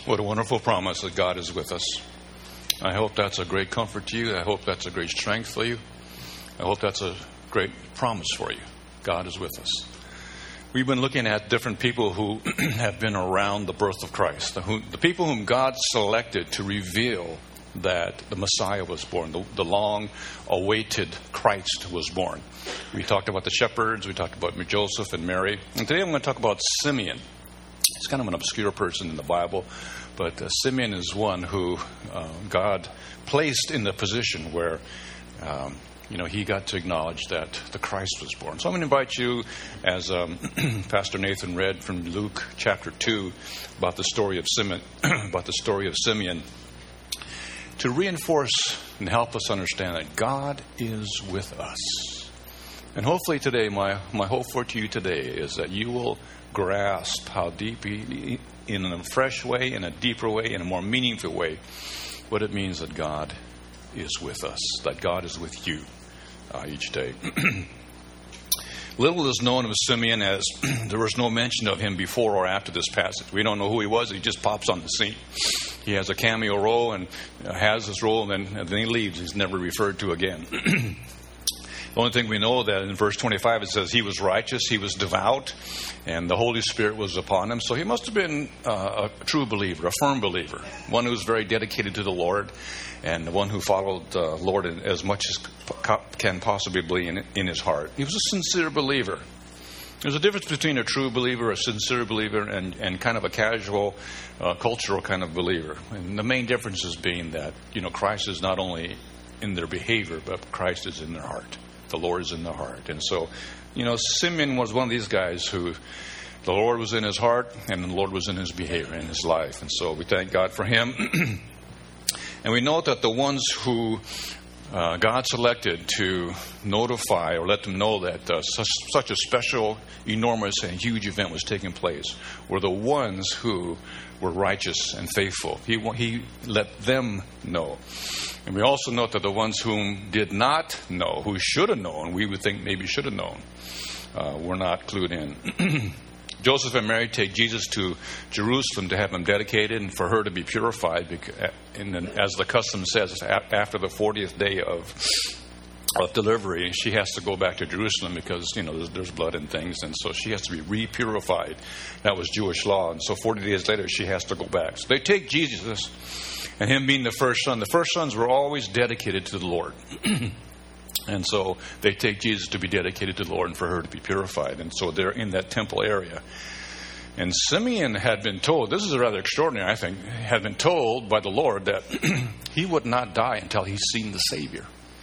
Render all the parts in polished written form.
What a wonderful promise that God is with us. I hope that's a great comfort to you. I hope that's a great strength for you. I hope that's a great promise for you. God is with us. We've been looking at different people who have been around the birth of Christ, the people whom God selected to reveal that the Messiah was born, the long-awaited Christ was born. We talked about the shepherds, we talked about Joseph and Mary, and today I'm going to talk about Simeon. He's kind of an obscure person in the Bible, but Simeon is one who God placed in the position where he got to acknowledge that the Christ was born. So I'm going to invite you, as Pastor Nathan read from Luke chapter 2 about the story of Simeon, to reinforce and help us understand that God is with us. And hopefully today, my hope for you today is that you will grasp how deep, in a fresh way, in a deeper way, in a more meaningful way, what it means that God is with us, that God is with you each day. Little is known of Simeon, as there was no mention of him before or after this passage. We don't know who he was. He just pops on the scene. He has a cameo role and has this role, and then he leaves. He's never referred to again. The only thing we know that in verse 25 it says he was righteous, he was devout, and the Holy Spirit was upon him. So he must have been a true believer, a firm believer, one who was very dedicated to the Lord, and one who followed the Lord as much as can possibly be in his heart. He was a sincere believer. There's a difference between a true believer, a sincere believer, and kind of a casual, cultural kind of believer. And the main difference is being that, Christ is not only in their behavior, but Christ is in their heart. The Lord is in their heart. And so, Simeon was one of these guys who the Lord was in his heart and the Lord was in his behavior, in his life. And so we thank God for him. And we know that the ones who God selected to notify or let them know that such a special, enormous, and huge event was taking place were the ones who were righteous and faithful. He let them know. And we also note that the ones whom did not know, who should have known, we would think maybe should have known, were not clued in. Joseph and Mary take Jesus to Jerusalem to have him dedicated and for her to be purified. And then, as the custom says, after the 40th day of delivery, she has to go back to Jerusalem because, there's blood and things. And so she has to be re-purified. That was Jewish law. And so 40 days later, she has to go back. So they take Jesus, and him being the first son. The first sons were always dedicated to the Lord. And so they take Jesus to be dedicated to the Lord and for her to be purified. And so they're in that temple area. And Simeon had been told, this is rather extraordinary, I think, had been told by the Lord that he would not die until he's seen the Savior.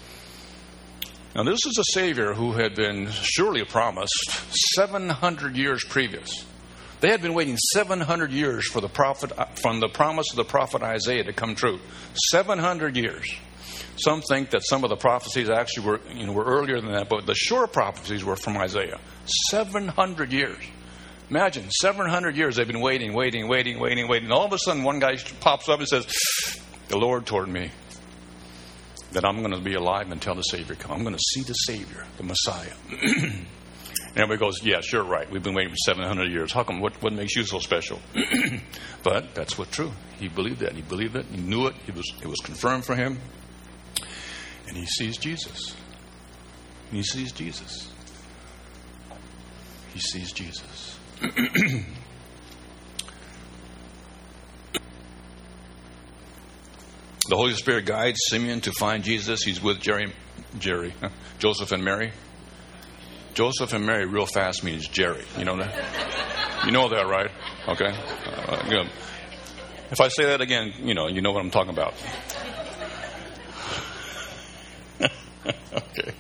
Now, this is a Savior who had been surely promised 700 years previous. They had been waiting 700 years for the prophet, from the promise of the prophet Isaiah to come true. 700 years. Some think that some of the prophecies actually were earlier than that, but the sure prophecies were from Isaiah. 700 years. Imagine, 700 years they've been waiting. And all of a sudden one guy pops up and says, the Lord told me that I'm going to be alive until the Savior comes. I'm going to see the Savior, the Messiah. And everybody goes, yeah, sure, right. We've been waiting for 700 years. How come? What makes you so special? But that's what's true. He believed that. He believed it. He knew it. It was confirmed for him. And he sees Jesus. He sees Jesus. He sees Jesus. The Holy Spirit guides Simeon to find Jesus. He's with Joseph and Mary. Joseph and Mary real fast means Jerry. You know that? You know that, right? Okay. Good. If I say that again, you know what I'm talking about. Okay.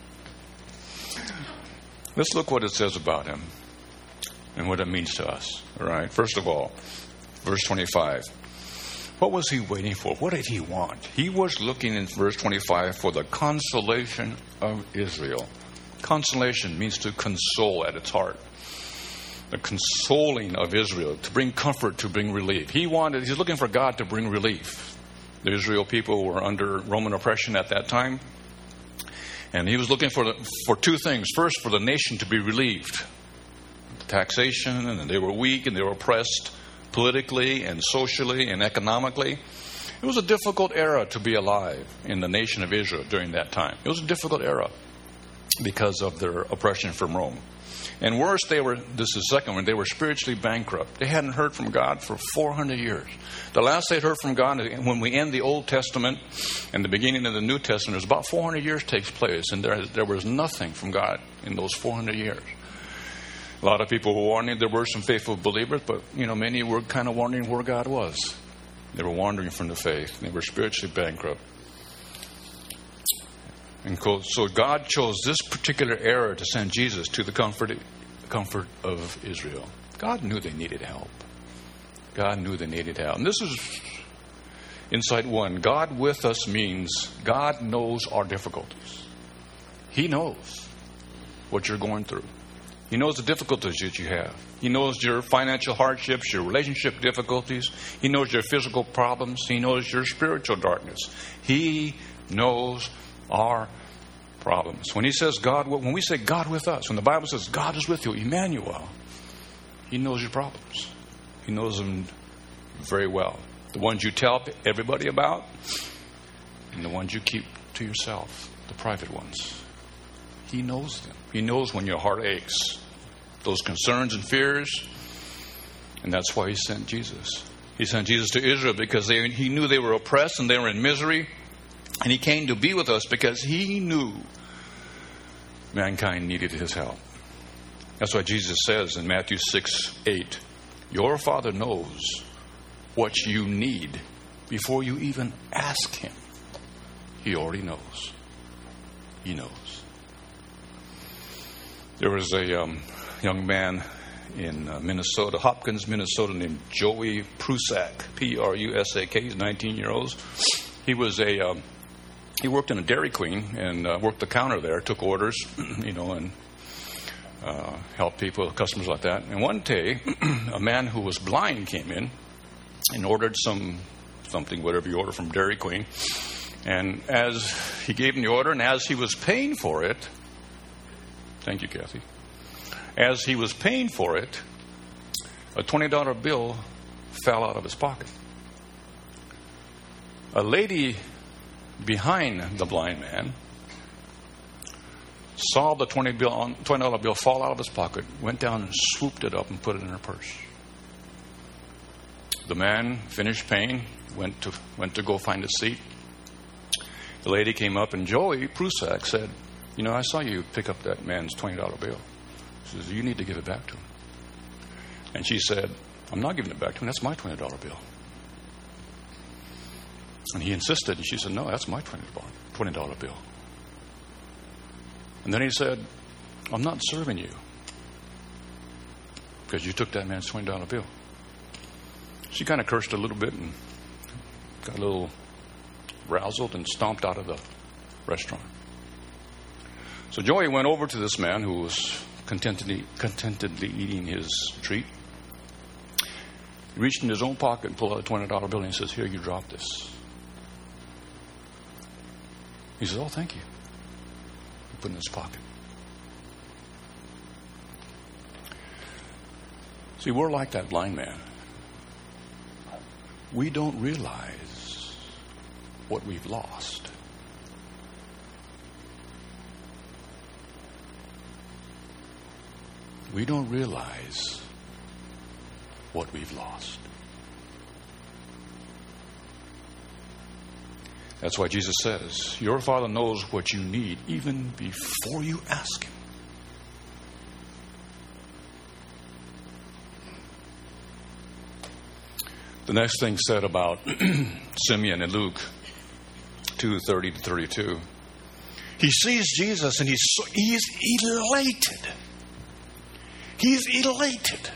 Let's look what it says about him and what it means to us. All right. First of all, verse 25. What was he waiting for? What did he want? He was looking in verse 25 for the consolation of Israel. Consolation means to console at its heart. The consoling of Israel, to bring comfort, to bring relief. He's looking for God to bring relief. The Israel people were under Roman oppression at that time. And he was looking for two things. First, for the nation to be relieved. Taxation, and they were weak and they were oppressed politically and socially and economically. It was a difficult era to be alive in the nation of Israel during that time. It was a difficult era because of their oppression from Rome. And worse, this is the second one, they were spiritually bankrupt. They hadn't heard from God for 400 years. The last they'd heard from God, when we end the Old Testament and the beginning of the New Testament, there's about 400 years takes place, and there was nothing from God in those 400 years. A lot of people were wondering, there were some faithful believers, but many were kind of wondering where God was. They were wandering from the faith. They were spiritually bankrupt. And so God chose this particular era to send Jesus to the comfort of Israel. God knew they needed help. God knew they needed help. And this is insight one. God with us means God knows our difficulties. He knows what you're going through. He knows the difficulties that you have. He knows your financial hardships, your relationship difficulties. He knows your physical problems. He knows your spiritual darkness. He knows our problems. When he says God, when we say God with us, when the Bible says God is with you, Emmanuel, he knows your problems. He knows them very well. The ones you tell everybody about and the ones you keep to yourself, the private ones. He knows them. He knows when your heart aches, those concerns and fears. And that's why he sent Jesus. He sent Jesus to Israel because he knew they were oppressed and they were in misery. And he came to be with us because he knew mankind needed his help. That's why Jesus says in Matthew 6:8, your Father knows what you need before you even ask him. He already knows. He knows. There was a young man in Minnesota, Hopkins, Minnesota, named Joey Prusak, P-R-U-S-A-K. He's 19 years old. He worked in a Dairy Queen and worked the counter there, took orders, and helped people, customers like that. And one day, a man who was blind came in and ordered something, whatever you order from Dairy Queen. And as he gave him the order, and as he was paying for it, thank you, Kathy. As he was paying for it, a $20 bill fell out of his pocket. A lady behind the blind man saw the $20 bill fall out of his pocket, went down and swooped it up and put it in her purse. The man finished paying, went to go find a seat. The lady came up and Joey Prusak said, I saw you pick up that man's $20 bill. She says, you need to give it back to him. And she said, I'm not giving it back to him. That's my $20 bill. And he insisted. And she said, no, that's my $20 bill. And then he said, I'm not serving you because you took that man's $20 bill. She kind of cursed a little bit and got a little razzled and stomped out of the restaurant. So Joey went over to this man who was contentedly eating his treat. He reached in his own pocket and pulled out a $20 bill and he says, here, you drop this. He says, oh, thank you. He put it in his pocket. See, we're like that blind man. We don't realize what we've lost. We don't realize what we've lost. That's why Jesus says, your Father knows what you need even before you ask him. The next thing said about Simeon in Luke 2:30-32. He sees Jesus and he's elated. He's elated.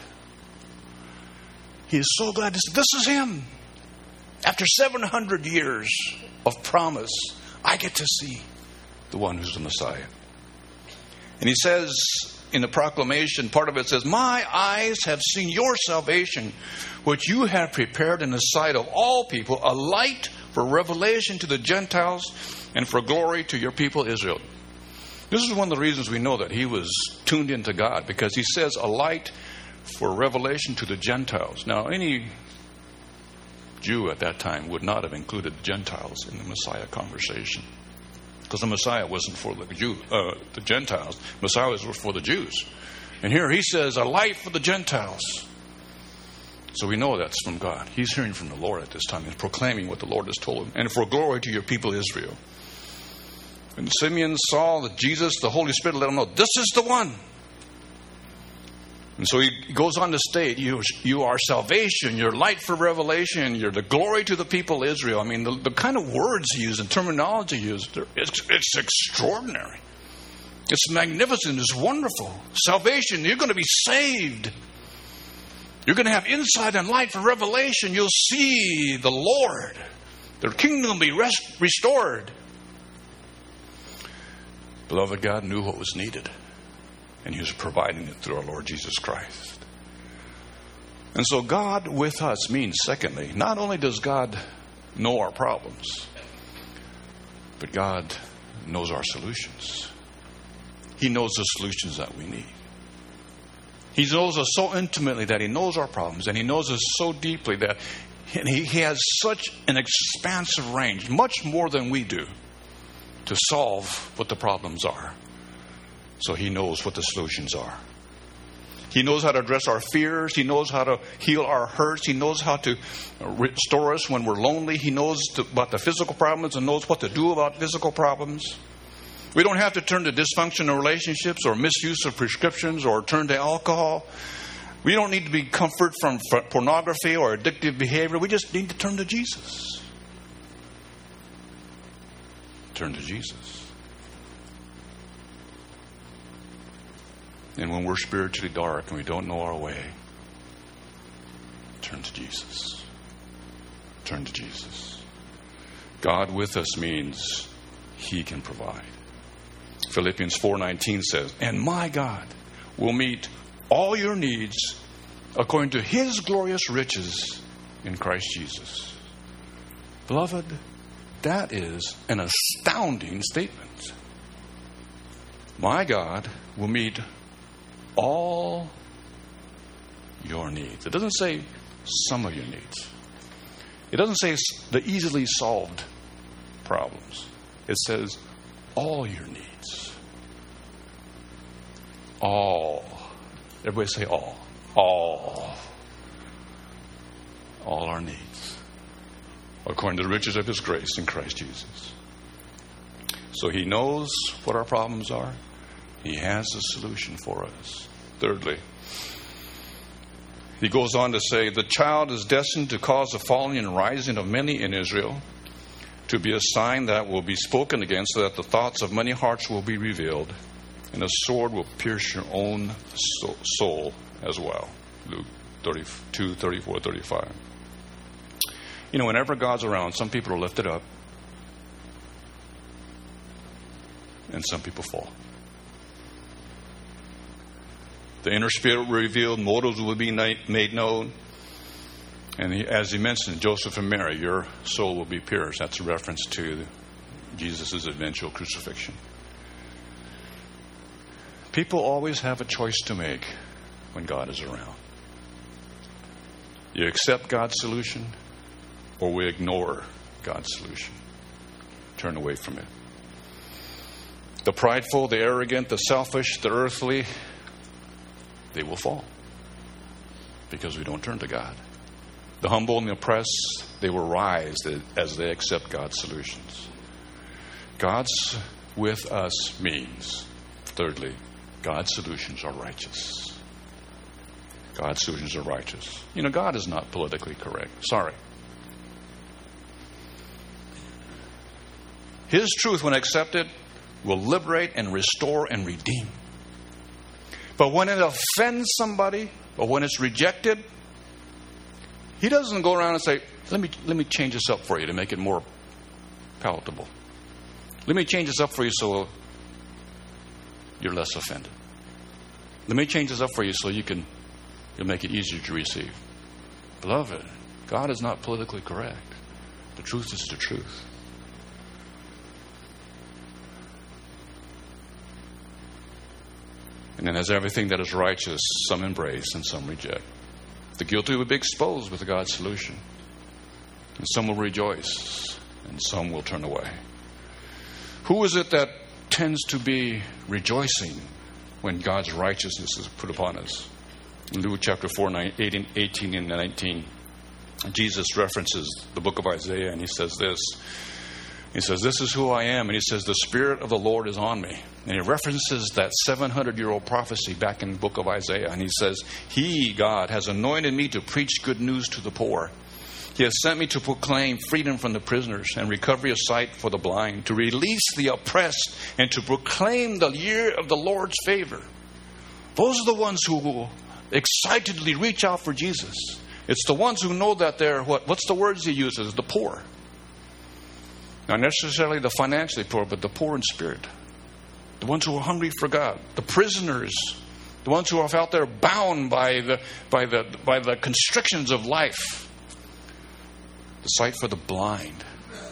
He is so glad to see, this is him. After 700 years of promise, I get to see the one who's the Messiah. And he says in the proclamation, part of it says, my eyes have seen your salvation, which you have prepared in the sight of all people, a light for revelation to the Gentiles and for glory to your people Israel. This is one of the reasons we know that he was tuned into God, because he says a light for revelation to the Gentiles. Now, any Jew at that time would not have included the Gentiles in the Messiah conversation, because the Messiah wasn't for the Gentiles. Messiah was for the Jews. And here he says, a light for the Gentiles. So we know that's from God. He's hearing from the Lord at this time. He's proclaiming what the Lord has told him. And for glory to your people Israel. When Simeon saw that Jesus, the Holy Spirit, let him know, this is the one. And so he goes on to state, you are salvation, you're light for revelation, you're the glory to the people of Israel. I mean, the kind of words he used and terminology he used, it's extraordinary. It's magnificent, it's wonderful. Salvation, you're going to be saved. You're going to have insight and light for revelation. You'll see the Lord. Their kingdom will be restored. Beloved, God knew what was needed. And He was providing it through our Lord Jesus Christ. And so God with us means, secondly, not only does God know our problems, but God knows our solutions. He knows the solutions that we need. He knows us so intimately that He knows our problems, and He knows us so deeply that He has such an expansive range, much more than we do, to solve what the problems are. So He knows what the solutions are. He knows how to address our fears. He knows how to heal our hurts. He knows how to restore us when we're lonely. He knows about the physical problems and knows what to do about physical problems. We don't have to turn to dysfunctional relationships or misuse of prescriptions or turn to alcohol. We don't need to be comfort from pornography or addictive behavior. We just need to turn to Jesus. Turn to Jesus. And when we're spiritually dark and we don't know our way, turn to Jesus. Turn to Jesus. God with us means He can provide. Philippians 4:19 says, and my God will meet all your needs according to His glorious riches in Christ Jesus. Beloved, that is an astounding statement. My God will meet all your needs. It doesn't say some of your needs. It doesn't say the easily solved problems. It says all your needs. All. Everybody say all. All. All our needs. According to the riches of His grace in Christ Jesus. So He knows what our problems are. He has a solution for us. Thirdly, He goes on to say, the child is destined to cause the falling and rising of many in Israel, to be a sign that will be spoken against, so that the thoughts of many hearts will be revealed, and a sword will pierce your own soul as well. Luke 32, 34, 35. You know, whenever God's around, some people are lifted up, and some people fall. The inner spirit will be revealed, motives will be made known. And as He mentioned, Joseph and Mary, your soul will be pierced. That's a reference to Jesus' eventual crucifixion. People always have a choice to make when God is around. You accept God's solution, or we ignore God's solution. Turn away from it. The prideful, the arrogant, the selfish, the earthly, they will fall because we don't turn to God. The humble and the oppressed, they will rise as they accept God's solutions. God's with us means, thirdly, God's solutions are righteous. God's solutions are righteous. You know, God is not politically correct. Sorry. His truth, when accepted, will liberate and restore and redeem. But when it offends somebody, or when it's rejected, He doesn't go around and say, let me change this up for you to make it more palatable. Let me change this up for you so you're less offended. Let me change this up for you so you'll make it easier to receive. Beloved, God is not politically correct. The truth is the truth. And then as everything that is righteous, some embrace and some reject. The guilty will be exposed with God's solution. And some will rejoice and some will turn away. Who is it that tends to be rejoicing when God's righteousness is put upon us? In Luke chapter 4, 18 and 19, Jesus references the book of Isaiah, and he says this. He says, "This is who I am." And he says, "The Spirit of the Lord is on me." And he references that 700-year-old prophecy back in the book of Isaiah. And he says, "He, God, has anointed me to preach good news to the poor. He has sent me to proclaim freedom from the prisoners and recovery of sight for the blind, to release the oppressed and to proclaim the year of the Lord's favor." Those are the ones who will excitedly reach out for Jesus. It's the ones who know that they're, what's the words he uses? The poor. Not necessarily the financially poor, but the poor in spirit. The ones who are hungry for God. The prisoners. The ones who are out there bound by the constrictions of life. The sight for the blind.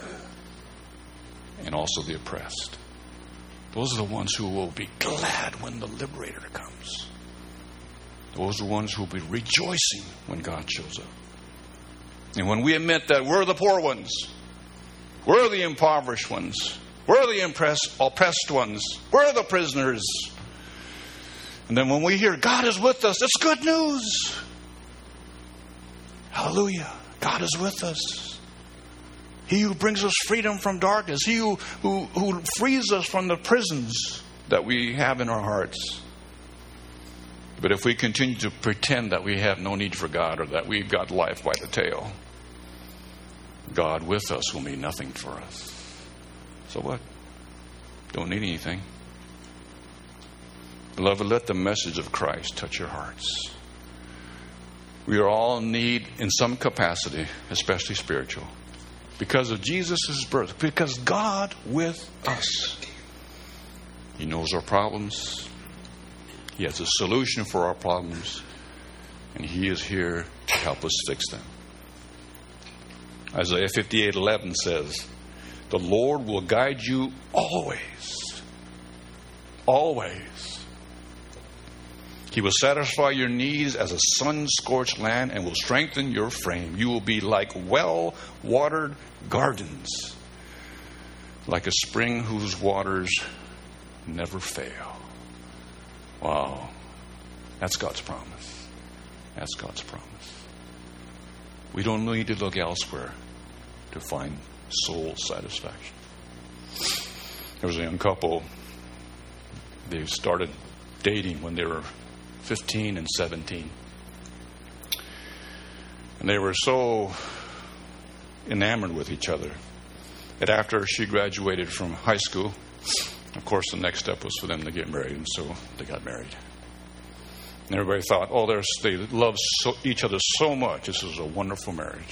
And also the oppressed. Those are the ones who will be glad when the liberator comes. Those are the ones who will be rejoicing when God shows up. And when we admit that we're the poor ones, we're the impoverished ones, we're the oppressed ones, we're the prisoners. And then when we hear God is with us, it's good news. Hallelujah. God is with us. He who brings us freedom from darkness. He who frees us from the prisons that we have in our hearts. But if we continue to pretend that we have no need for God or that we've got life by the tail, God with us will mean nothing for us. So what? Don't need anything. Beloved, let the message of Christ touch your hearts. We are all in need in some capacity, especially spiritual, because of Jesus' birth, because God with us. He knows our problems. He has a solution for our problems, and He is here to help us fix them. Isaiah 58:11 says, "The Lord will guide you always." Always. He will satisfy your needs as a sun-scorched land and will strengthen your frame. You will be like well-watered gardens, like a spring whose waters never fail. Wow. That's God's promise. That's God's promise. We don't need to look elsewhere to find soul satisfaction. There was a young couple. They started dating when they were 15 and 17. And they were so enamored with each other that after she graduated from high school, of course, the next step was for them to get married, and so they got married. And everybody thought, they love each other so much. This is a wonderful marriage.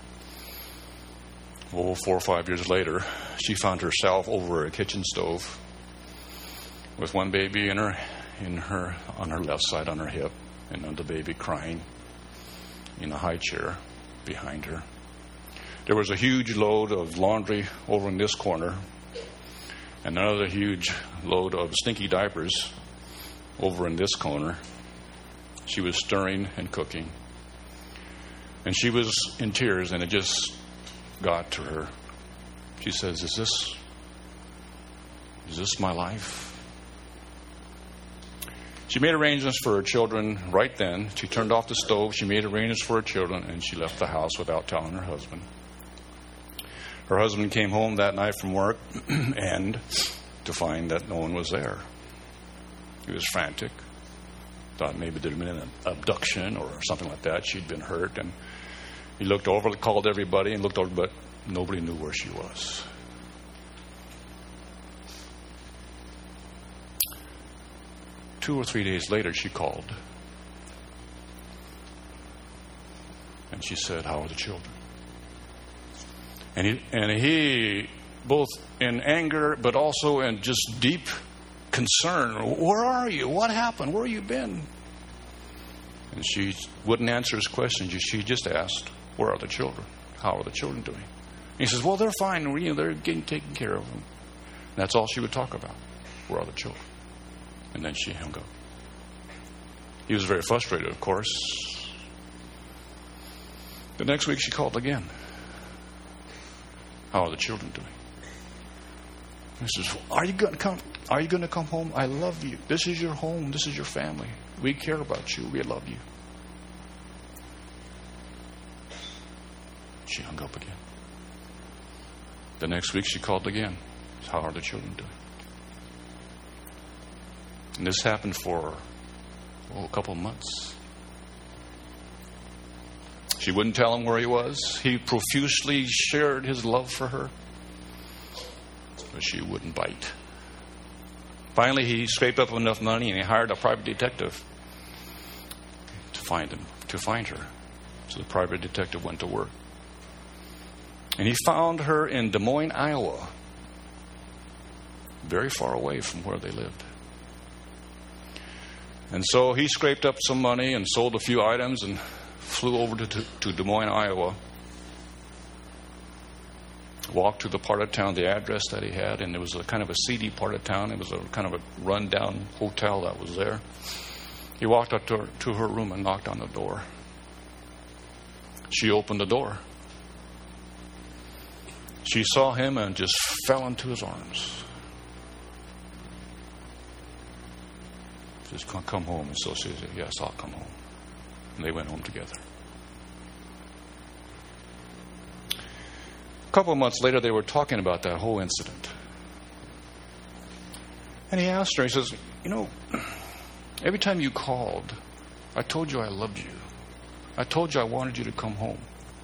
Well, 4 or 5 years later, she found herself over a kitchen stove with one baby on her left side on her hip, and another baby crying in a high chair behind her. There was a huge load of laundry over in this corner, and another huge load of stinky diapers over in this corner. She was stirring and cooking. And she was in tears, and it just got to her. She says, Is this my life? She made arrangements for her children right then. She turned off the stove. She made arrangements for her children, and she left the house without telling her husband. Her husband came home that night from work and to find that no one was there. He was frantic. Thought maybe there had been an abduction or something like that. She'd been hurt. And he looked over, called everybody, and looked over, but nobody knew where she was. Two or 3 days later, she called. And she said, "How are the children?" And he, both in anger, but also in just deep concern, "Where are you? What happened? Where have you been?" And she wouldn't answer his questions. She just asked, "Where are the children? How are the children doing?" And he says, "Well, they're fine. They're getting taken care of." And that's all she would talk about. Where are the children? And then she hung up. He was very frustrated, of course. The next week she called again. How are the children doing? He says, are you going to come? Are you going to come home? I love you. This is your home. This is your family. We care about you. We love you. She hung up again. The next week she called again. How are the children doing? And this happened for a couple of months. She wouldn't tell him where he was. He profusely shared his love for her, but she wouldn't bite. Finally, he scraped up enough money and he hired a private detective to find her. So the private detective went to work. And he found her in Des Moines, Iowa, very far away from where they lived. And so he scraped up some money and sold a few items and flew over to Des Moines, Iowa. Walked to the part of town, the address that he had, and it was a kind of a seedy part of town. It was a kind of a run-down hotel that was there. He walked up to her room and knocked on the door. She opened the door. She saw him and just fell into his arms. Just come home. And so she said, yes, I'll come home. And they went home together. A couple of months later, they were talking about that whole incident. And he asked her, he says, every time you called, I told you I loved you. I told you I wanted you to come home.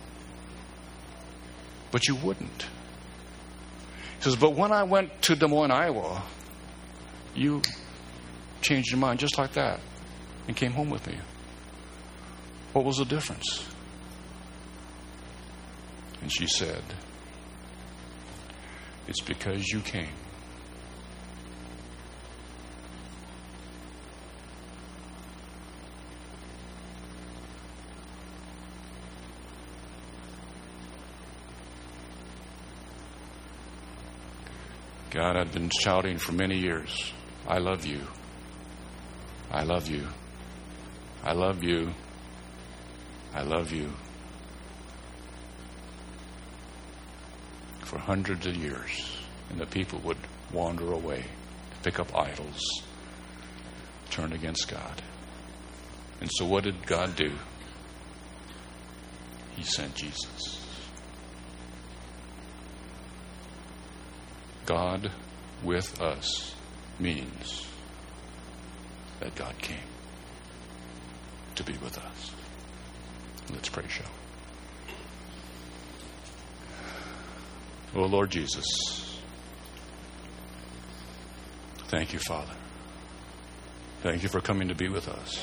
But you wouldn't. He says, but when I went to Des Moines, Iowa, you changed your mind just like that and came home with me. What was the difference? And she said, it's because you came. God had been shouting for many years, I love you. I love you. I love you. I love you. For hundreds of years. And the people would wander away, pick up idols, turn against God. And so what did God do? He sent Jesus. God with us means that God came to be with us. Let's pray, shall we? Oh, Lord Jesus, thank you, Father. Thank you for coming to be with us.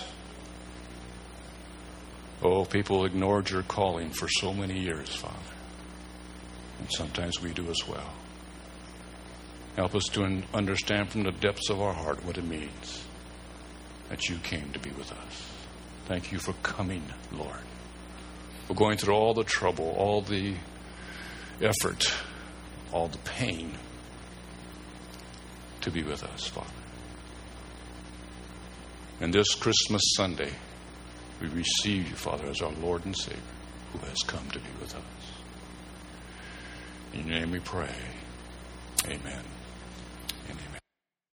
Oh, people ignored your calling for so many years, Father. And sometimes we do as well. Help us to understand from the depths of our heart what it means that you came to be with us. Thank you for coming, Lord. We're going through all the trouble, all the effort, all the pain to be with us, Father. And this Christmas Sunday, we receive you, Father, as our Lord and Savior, who has come to be with us. In your name we pray. Amen.